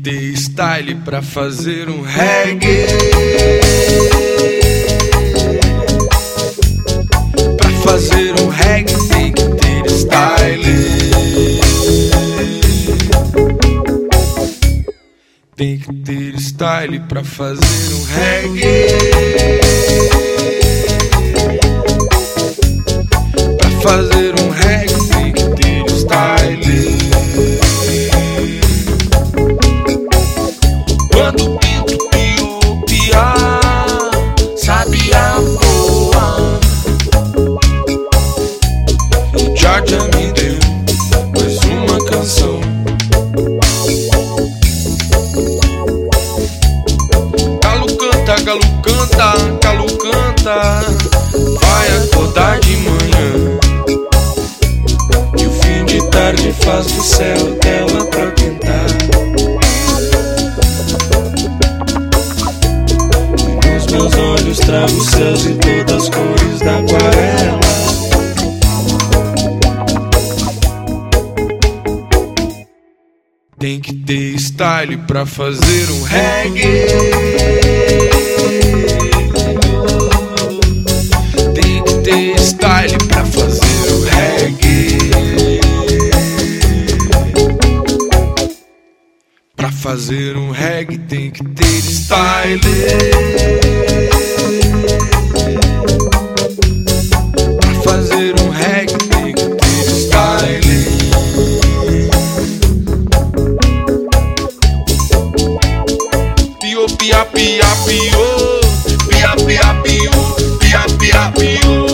ter style pra fazer um reggae. Pra fazer um reggae tem que ter style. Tem que ter style pra fazer um reggae. Pra fazer um reggae tem que ter style. Quando o pinto piar, sabe a boa. Georgia me deu mais uma canção. Galo canta, galo canta, vai acordar de manhã. E o fim de tarde faz do céu tela pra pintar. E nos meus olhos trago os céus e todas as cores da aquarela. Tem que ter style pra fazer um reggae. Tem que ter style pra fazer um reggae. Pra fazer um reggae tem que ter style. Pra fazer um reggae tem que ter style. Pia pia pio, pia pia pio, pia pia pio.